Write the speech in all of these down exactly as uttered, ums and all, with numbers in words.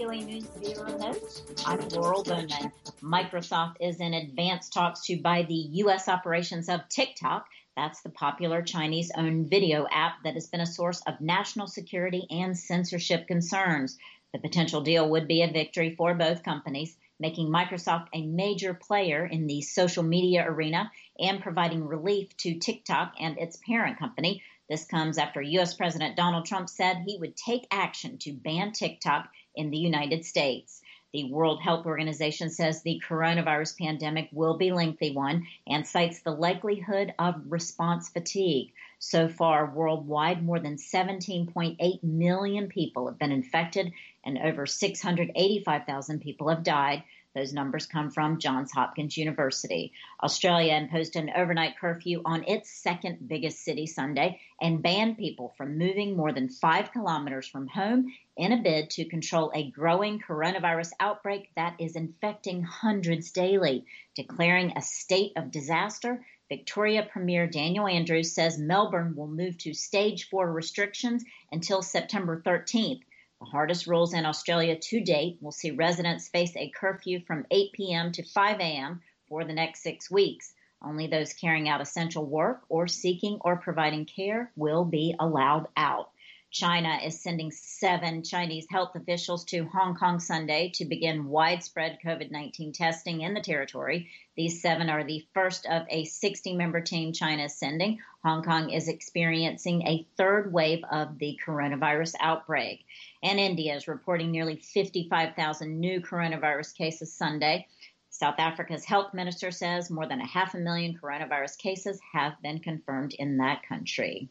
V O A News via remote. I'm Laurel Bowman. Microsoft is in advanced talks to buy the U S operations of TikTok. That's the popular Chinese-owned video app that has been a source of national security and censorship concerns. The potential deal would be a victory for both companies, making Microsoft a major player in the social media arena and providing relief to TikTok and its parent company. This comes after U S President Donald Trump said he would take action to ban TikTok in the United States. The World Health Organization says the coronavirus pandemic will be a lengthy one and cites the likelihood of response fatigue. So far, worldwide, more than seventeen point eight million people have been infected and over six hundred eighty-five thousand people have died. Those numbers come from Johns Hopkins University. Australia imposed an overnight curfew on its second biggest city Sunday and banned people from moving more than five kilometers from home in a bid to control a growing coronavirus outbreak that is infecting hundreds daily. Declaring a state of disaster, Victoria Premier Daniel Andrews says Melbourne will move to stage four restrictions until September thirteenth. The hardest rules in Australia to date will see residents face a curfew from eight p.m. to five a.m. for the next six weeks. Only those carrying out essential work or seeking or providing care will be allowed out. China is sending seven Chinese health officials to Hong Kong Sunday to begin widespread COVID nineteen testing in the territory. These seven are the first of a sixty-member team China is sending. Hong Kong is experiencing a third wave of the coronavirus outbreak. And India is reporting nearly fifty-five thousand new coronavirus cases Sunday. South Africa's health minister says more than a half a million coronavirus cases have been confirmed in that country.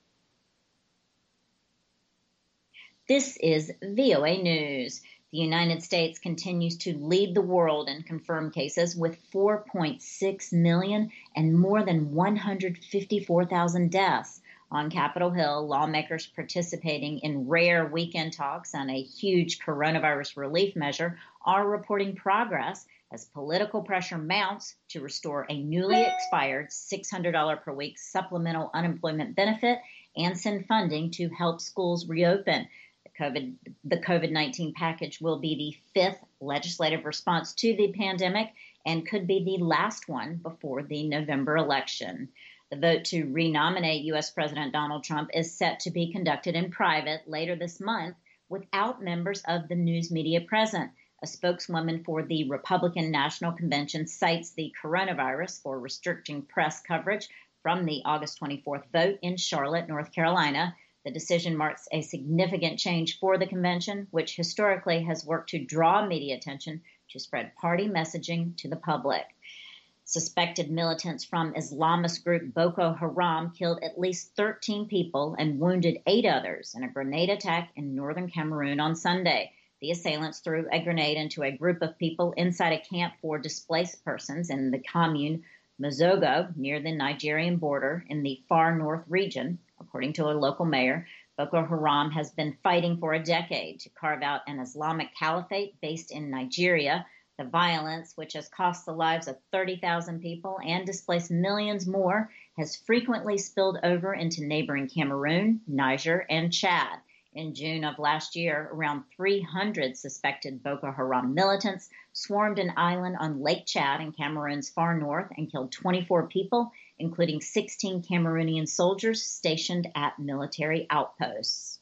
This is V O A News. The United States continues to lead the world in confirmed cases with four point six million and more than one hundred fifty-four thousand deaths. On Capitol Hill, lawmakers participating in rare weekend talks on a huge coronavirus relief measure are reporting progress as political pressure mounts to restore a newly expired six hundred dollars per week supplemental unemployment benefit and send funding to help schools reopen. COVID, the COVID nineteen package will be the fifth legislative response to the pandemic and could be the last one before the November election. The vote to renominate U S President Donald Trump is set to be conducted in private later this month without members of the news media present. A spokeswoman for the Republican National Convention cites the coronavirus for restricting press coverage from the August twenty-fourth vote in Charlotte, North Carolina. The decision marks a significant change for the convention, which historically has worked to draw media attention to spread party messaging to the public. Suspected militants from Islamist group Boko Haram killed at least thirteen people and wounded eight others in a grenade attack in northern Cameroon on Sunday. The assailants threw a grenade into a group of people inside a camp for displaced persons in the commune Mozogo near the Nigerian border in the far north region. According to a local mayor, Boko Haram has been fighting for a decade to carve out an Islamic caliphate based in Nigeria. The violence, which has cost the lives of thirty thousand people and displaced millions more, has frequently spilled over into neighboring Cameroon, Niger, and Chad. In June of last year, around three hundred suspected Boko Haram militants swarmed an island on Lake Chad in Cameroon's far north and killed twenty-four people, including sixteen Cameroonian soldiers stationed at military outposts.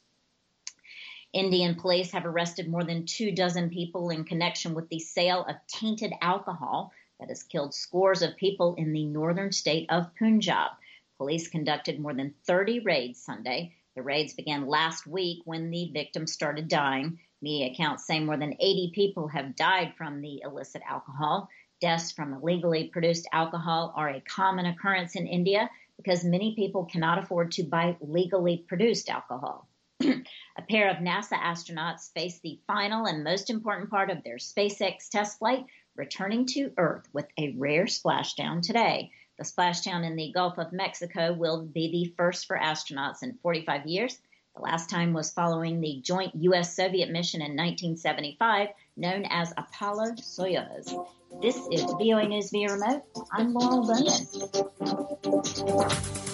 Indian police have arrested more than two dozen people in connection with the sale of tainted alcohol that has killed scores of people in the northern state of Punjab. Police conducted more than thirty raids Sunday. The raids began last week when the victims started dying. Media accounts say more than eighty people have died from the illicit alcohol. Deaths from illegally produced alcohol are a common occurrence in India because many people cannot afford to buy legally produced alcohol. A pair of NASA astronauts face the final and most important part of their SpaceX test flight, returning to Earth with a rare splashdown today. The splashdown in the Gulf of Mexico will be the first for astronauts in forty-five years. The last time was following the joint U S Soviet mission in nineteen seventy-five, known as Apollo-Soyuz. This is V O A News via remote. I'm Laurel Bowman.